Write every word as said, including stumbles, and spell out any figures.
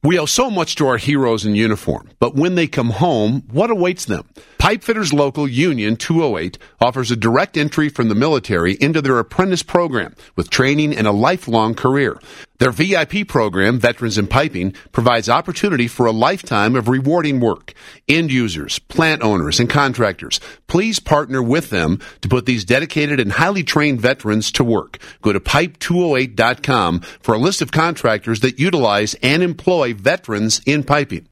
We owe so much to our heroes in uniform, but when they come home, what awaits them? Pipefitters Local Union two oh eight offers a direct entry from the military into their apprentice program with training and a lifelong career. Their V I P program, Veterans in Piping, provides opportunity for a lifetime of rewarding work. End users, plant owners, and contractors, please partner with them to put these dedicated and highly trained veterans to work. Go to pipe two oh eight dot com for a list of contractors that utilize and employ veterans in piping.